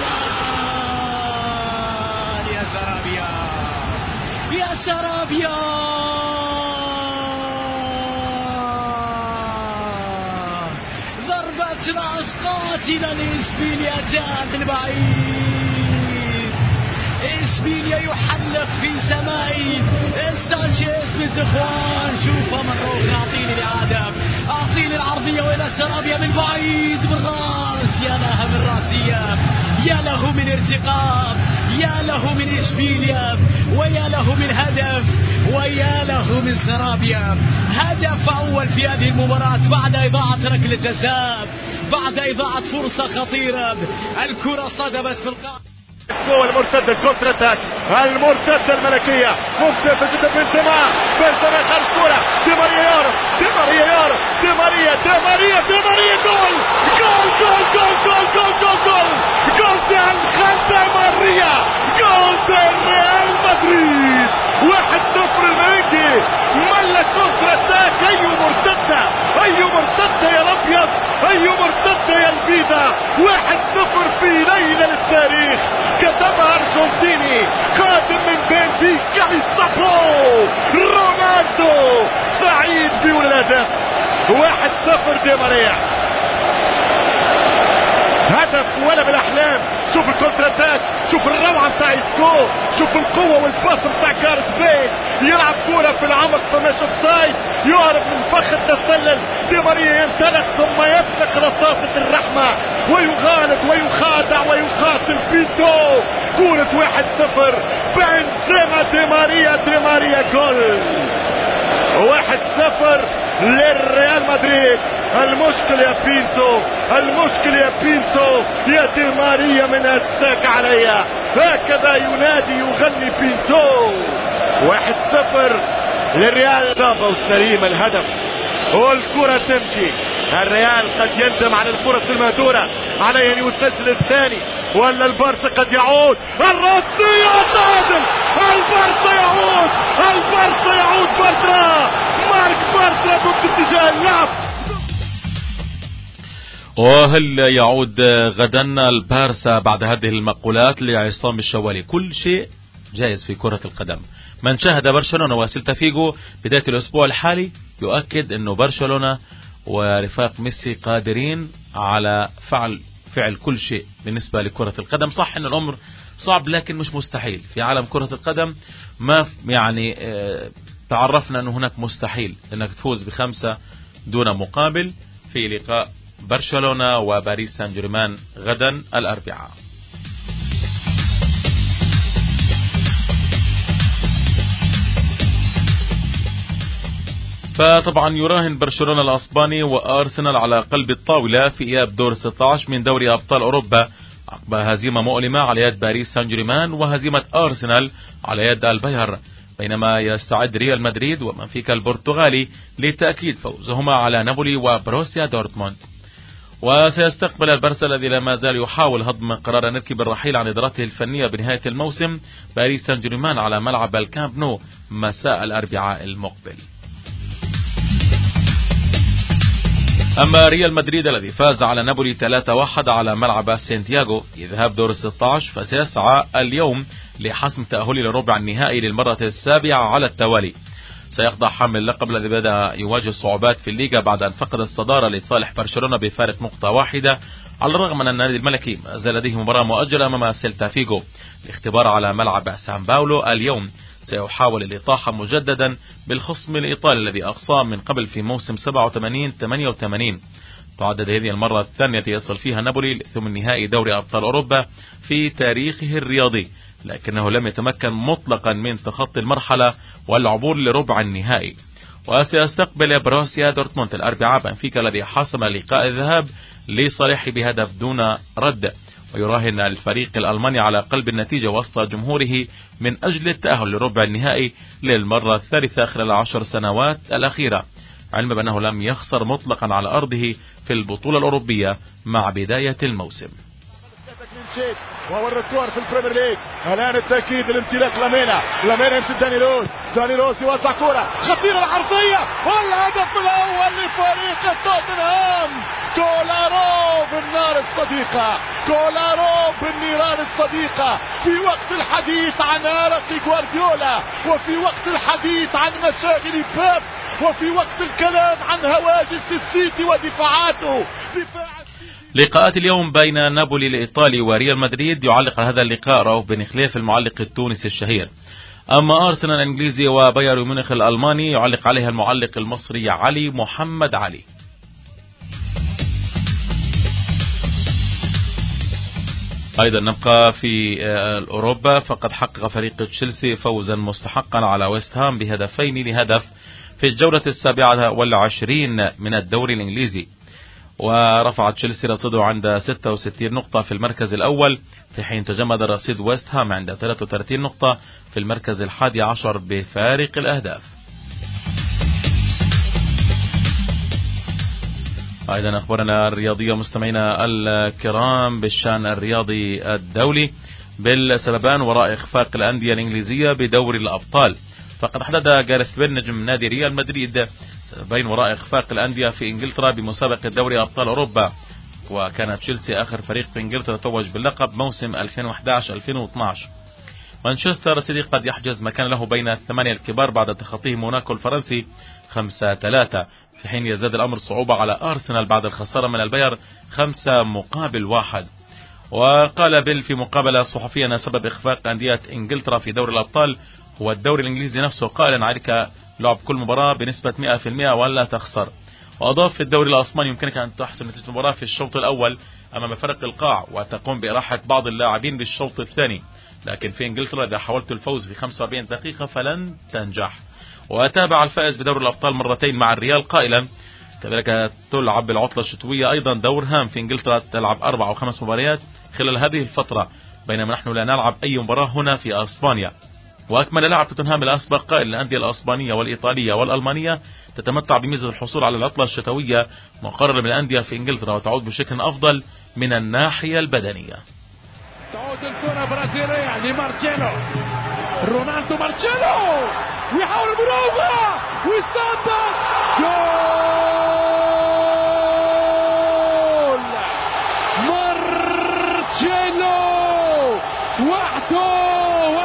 يا سرابيا يا سرابيا. ضربة رأس قاتلة لإشبيليا جاء من بعيد. إشبيليا يحلق في سماء سانشيز بزخوان. شوفها مرة أخرى، أعطيني الإعادة، أعطيني العرضية وإلى سرابيا من بعيد بالراس. يا لها من راسية، يا له من ارتقاء، يا له من إشبيليا، ويا له من هدف، ويا له من سرابيا. هدف أول في هذه المباراة بعد إضاعة ركلة جزاء، بعد إضاعة فرصة خطيرة. الكرة صدمت في القاع. جوه المرتد الكونتر اتاك، المرتده الملكيه ممتازه جدا. بنزيما خارج كوره، دي ماريا يارب، دي ماريا جول دي الخالدة ماريا، جول دي ريال مدريد 1-0 المريكي. ملا كونتر اتاك، اي مرتده يا الابيض، اي مرتده يا البيضة. 1-0 في ليلة للتاريخ كتبها ارجنتيني قادم من بنفيكا ليسابو رونالدو، سعيد بولادة. 1-0 دي ماريا، هدف ولا بالاحلام. شوف الكونتر اتاك، شوف الروعه بتاع اسكو، شوف القوه والباص بتاع كارث بيل، يلعب كوره في العمق فماش اوفسايد، يهرب من فخ التسلل. دي ماريا ينطلق ثم يسلك رصاصه الرحمه ويغالب ويخادع ويقاتل بيتو. كوره 1-0 بنزيما دي ماريا جول 1-0 للريال مدريد. المشكل يا بينتو يا دي ماريا من هساك عليا، هكذا ينادي يغني بينتو. 1-0 للريال. ضربة والسليمة الهدف والكرة تمشي. الريال قد يندم على الكرة المهدورة، عليه ان يسجل الثاني ولا البارسا قد يعود. الرأسية تعادل، البارسا يعود بارترا، مارك بارترا ضد اتجاه اللعب. وهل يعود غدا البارسا بعد هذه المقولات لعصام الشوالي؟ كل شيء جائز في كرة القدم. من شاهد برشلونة وسيلتا فيغو بداية الأسبوع الحالي يؤكد أنه برشلونة ورفاق ميسي قادرين على فعل كل شيء بالنسبة لكرة القدم. صح أن الأمر صعب لكن مش مستحيل في عالم كرة القدم. ما يعني تعرفنا أنه هناك مستحيل أنك تفوز ب5 دون مقابل في لقاء برشلونة وباريس سان جيرمان غدا الأربعاء. فطبعا يراهن برشلونة الأسباني وأرسنال على قلب الطاولة في إياب دور 16 من دوري أبطال أوروبا عقب هزيمة مؤلمة على يد باريس سان جيرمان وهزيمة أرسنال على يد البايرن، بينما يستعد ريال مدريد وبنفيكا البرتغالي لتأكيد فوزهما على نابولي وبروسيا دورتموند. وسيستقبل البارسا الذي لا ما زال يحاول هضم قرار نركي بالرحيل عن إدارته الفنية بنهاية الموسم باريس سان جيرمان على ملعب الكامب نو مساء الأربعاء المقبل. أما ريال مدريد الذي فاز على نابولي 3-1 على ملعب سانتياغو في ذهاب دور 16 فسيسعى اليوم لحسم تأهله لربع النهائي للمرة السابعة على التوالي. سيخضع حامل اللقب الذي بدأ يواجه صعوبات في الليغا بعد أن فقد الصدارة لصالح برشلونة بفارق نقطة واحدة، على الرغم من النادي الملكي ما زال لديه مباراة مؤجلة أمام سيلتا فيغو. الاختبار على ملعب سان باولو اليوم سيحاول الإطاحة مجددا بالخصم الإيطالي الذي أقصاه من قبل في موسم 87-88. تعدد هذه المرة الثانية يصل فيها نابولي لثمن نهائي دوري أبطال أوروبا في تاريخه الرياضي، لكنه لم يتمكن مطلقا من تخطي المرحلة والعبور لربع النهائي. وسيستقبل بروسيا دورتموند الأربعاء بنفيكا الذي حسم لقاء الذهاب لصالحه بهدف دون رد. ويراهن الفريق الألماني على قلب النتيجة وسط جمهوره من أجل التأهل لربع النهائي للمرة الثالثة خلال 10 سنوات الأخيرة، علما بأنه لم يخسر مطلقا على أرضه في البطولة الأوروبية مع بداية الموسم. وهو الركور في البريمير ليج الان التاكيد الامتلاك لامينا يمشي دانيلوس يوزع كرة خطيرة العرضية والهدف الاول لفريق توتنهام. كولارو بالنيران الصديقة في وقت الحديث عن أرق جوارديولا، وفي وقت الحديث عن مشاغل بيب، وفي وقت الكلام عن هواجس السيتي ودفاعاته. لقاءات اليوم بين نابولي الإيطالي وريال مدريد يعلق هذا اللقاء رؤوف بن خليف المعلق التونسي الشهير. أما أرسنال الإنجليزي وبايرن ميونخ الألماني يعلق عليها المعلق المصري علي محمد علي. أيضا نبقى في أوروبا، فقد حقق فريق تشيلسي فوزا مستحقا على ويست هام ب2-1 في الجولة 27 من الدوري الإنجليزي. ورفع تشيلسي رصيده عند 66 نقطة في المركز الأول، في حين تجمد رصيد ويست هام عند 33 نقطة في المركز الحادي عشر بفارق الأهداف. أيضا أخبارنا الرياضية مستمعينا الكرام بالشأن الرياضي الدولي بالسببان وراء إخفاق الأندية الإنجليزية بدوري الأبطال. فقد حدد جاريث بيل نجم نادي ريال مدريد سببين وراء إخفاق الأندية في إنجلترا بمسابقة دوري أبطال أوروبا، وكان تشيلسي آخر فريق في إنجلترا توج باللقب موسم 2011-2012. مانشستر سيتي قد يحجز مكان له بين الثمانية الكبار بعد تخطيه موناكو الفرنسي 5-3، في حين يزداد الأمر صعوبة على أرسنال بعد الخسارة من الباير 5-1. وقال بيل في مقابلة صحفية أن سبب إخفاق أندية إنجلترا في دوري الأبطال هو الدوري الإنجليزي نفسه، قائلا عليك لعب كل مباراة بنسبة 100% ولا تخسر. وأضاف في الدوري الأسباني يمكنك أن تحسم نتيجة المباراة في الشوط الأول أمام فرق القاع وتقوم بإراحة بعض اللاعبين بالشوط الثاني، لكن في إنجلترا إذا حاولت الفوز في 45 دقيقة فلن تنجح. وتابع الفائز بدوري الأبطال مرتين مع الريال قائلا كذلك تلعب بالعطلة الشتوية أيضا دور هام في إنجلترا، تلعب 4 أو 5 مباريات خلال هذه الفترة، بينما نحن لا نلعب أي مباراة هنا في أسبانيا. وأكمل لاعب توتنهام الأسبق قائل الأندية الأسبانية والإيطالية والألمانية تتمتع بميزة الحصول على العطلة الشتوية مقارنة بالأندية في إنجلترا، وتعود بشكل أفضل من الناحية البدنية. تعود الكرة برازيلية لمارتشيلو، رونالدو مارتشيلو ويحاول المراوغة ويصدق جول مارتشيلو وحده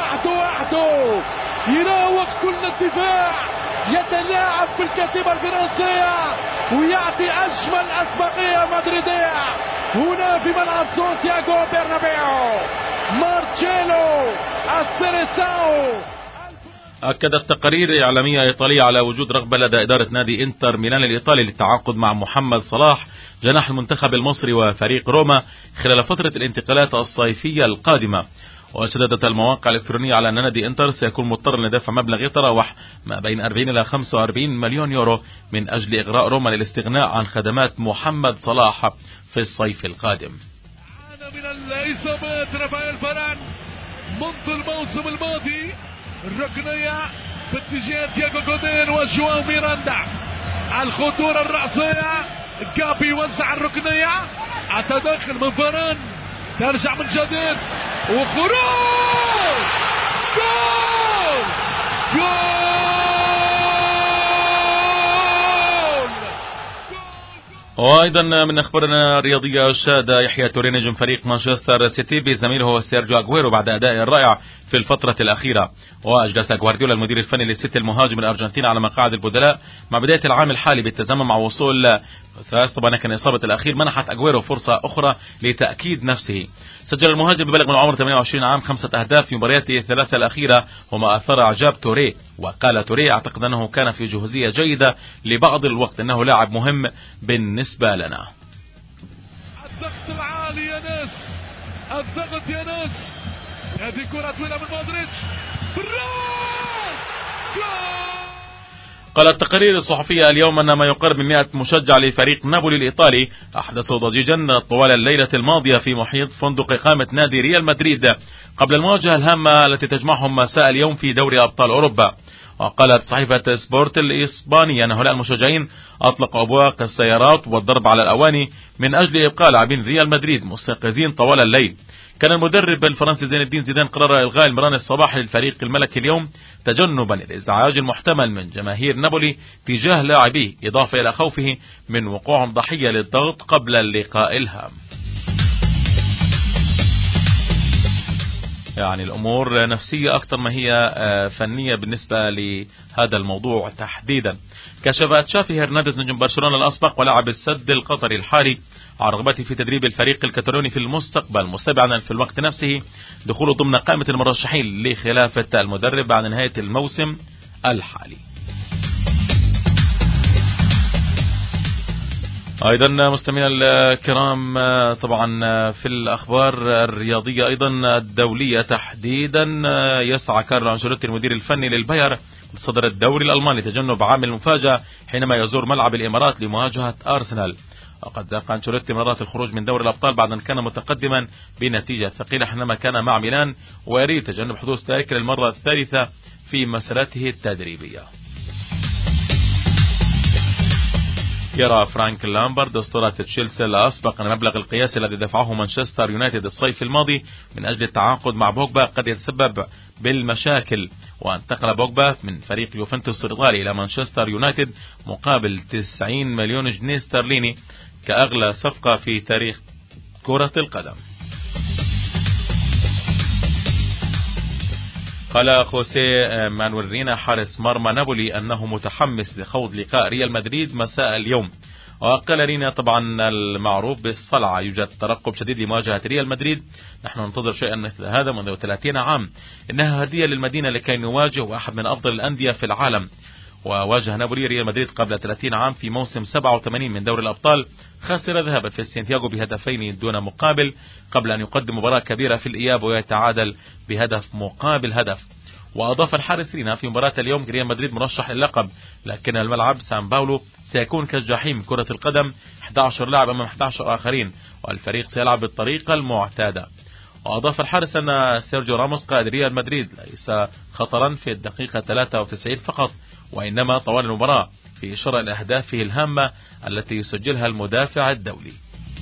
يراوغ كل الدفاع، يتلاعب بالكتيبة الفرنسية ويعطي أجمل أسبقية مدريدية هنا في ملعب سانتياغو برنابيو. مارتشيلو السيريساو. أكدت تقارير إعلامية إيطالية على وجود رغبة لدى إدارة نادي إنتر ميلان الإيطالي للتعاقد مع محمد صلاح جناح المنتخب المصري وفريق روما خلال فترة الانتقالات الصيفية القادمة. وشددت المواقع الإلكترونية على أن نادي إنتر سيكون مضطر لدفع مبلغ يتراوح ما بين 40 إلى 45 مليون يورو من أجل إغراء روما للاستغناء عن خدمات محمد صلاح في الصيف القادم. عانى من الإصابات رافائيل فاران منذ الموسم الماضي. الركنية باتجاه تياغو جودين وجواو ميراندا، الخطورة الرأسية، جابي وزع الركنية، التدخل من فاران، ترجع من جديد وخروج جول جول. وأيضا من أخبارنا الرياضية شاد يحيى توري نجم فريق مانشستر سيتي بزميله سيرجيو أغويرو بعد أداء الرائع في الفترة الأخيرة. وأجلس غوارديولا المدير الفني للسيتي المهاجم الأرجنتيني على مقاعد البدلاء مع بداية العام الحالي بالتزامن مع وصول طبعا كان إصابة الأخير منحت أغويرو فرصة أخرى لتأكيد نفسه. سجل المهاجم ببلغ من عمر 28 عام 5 أهداف في مبارياته الثلاثة الأخيرة وما أثار إعجاب توري. وقال توري أعتقد أنه كان في جهوزية جيدة لبعض الوقت، أنه لاعب مهم بالنسبة لنا. الضغط العالي يا ناس، الضغط يا ناس، هذه كرة طويلة من مودريتش بالراس جول. قالت التقارير الصحفية اليوم أن ما يقارب من 100 مشجع لفريق نابولي الإيطالي أحدثوا ضجيجا طوال الليلة الماضية في محيط فندق إقامة نادي ريال مدريد قبل المواجهة الهامة التي تجمعهم مساء اليوم في دوري أبطال أوروبا. وقالت صحيفة سبورت الإسبانية أن هؤلاء المشجعين أطلقوا أبواق السيارات والضرب على الأواني من أجل إبقاء لاعبين ريال مدريد مستيقظين طوال الليل. كان المدرب الفرنسي زين الدين زيدان قرر إلغاء المران الصباحي للفريق الملكي اليوم تجنبا للإزعاج المحتمل من جماهير نابولي تجاه لاعبيه، إضافة إلى خوفه من وقوعهم ضحية للضغط قبل اللقاء الهام. يعني الأمور نفسية أكثر ما هي فنية بالنسبة لهذا الموضوع تحديدا. كشف تشافي هرنانديز نجم برشلونة الأسبق ولاعب السد القطري الحالي عن رغبته في تدريب الفريق الكتالوني في المستقبل، مستبعدا في الوقت نفسه دخوله ضمن قائمة المرشحين لخلافة المدرب بعد نهاية الموسم الحالي. ايضا مستمعينا الكرام طبعا في الاخبار الرياضيه ايضا الدوليه تحديدا يسعى كارلو أنشيلوتي المدير الفني للباير لصدر الدوري الالماني تجنب عامل المفاجاه حينما يزور ملعب الامارات لمواجهه ارسنال. وقد ذاق أنشيلوتي مرات الخروج من دوري الأبطال بعد أن كان متقدما بنتيجة ثقيلة حينما كان مع ميلان، ويريد تجنب حدوث ذلك للمرة الثالثة في مسيرته التدريبية. يرى فرانك لامبرد أسطورة تشيلسي الأسبق أن المبلغ القياسي الذي دفعه مانشستر يونايتد الصيف الماضي من أجل التعاقد مع بوجبا قد يتسبب بالمشاكل، وانتقل بوجبا من فريق يوفنتوس الإيطالي إلى مانشستر يونايتد مقابل 90 مليون جنيه استرليني كأغلى صفقة في تاريخ كرة القدم. قال خوسيه مانويل رينا حارس مرمى نابولي أنه متحمس لخوض لقاء ريال مدريد مساء اليوم. وقال رينا طبعا المعروف بالصلعة يوجد ترقب شديد لمواجهة ريال مدريد، نحن ننتظر شيئا مثل هذا منذ 30 عام، إنها هدية للمدينة لكي نواجه واحد من أفضل الأندية في العالم. وواجه نابولي ريال مدريد قبل 30 عام في موسم 87 من دوري الأبطال، خسر ذهابا في سانتياغو بهدفين دون مقابل قبل أن يقدم مباراة كبيرة في الإياب ويتعادل بهدف مقابل هدف. وأضاف الحارس رينا في مباراة اليوم ريال مدريد مرشح للقب، لكن الملعب سان باولو سيكون كالجحيم كرة القدم 11 لاعب أمام 11 آخرين، والفريق سيلعب بالطريقة المعتادة. وأضاف الحارس أن سيرجيو راموس قائد ريال مدريد ليس خطرا في الدقيقة 93 فقط، وإنما طوال المباراة، في إشارة لأهدافه الهامة التي يسجلها المدافع الدولي.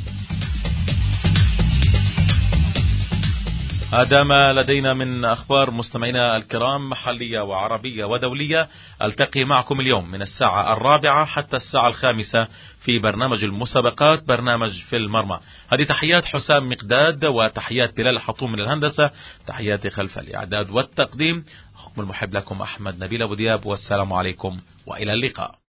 هذا ما لدينا من أخبار مستمعينا الكرام محلية وعربية ودولية. ألتقي معكم اليوم من الساعة 4 حتى الساعة 5 في برنامج المسابقات، برنامج في المرمى. هذه تحيات حسام مقداد وتحيات بلال حطوم من الهندسة، تحياتي خلف الإعداد والتقديم، أخوكم المحب لكم أحمد نبيل أبو دياب، والسلام عليكم وإلى اللقاء.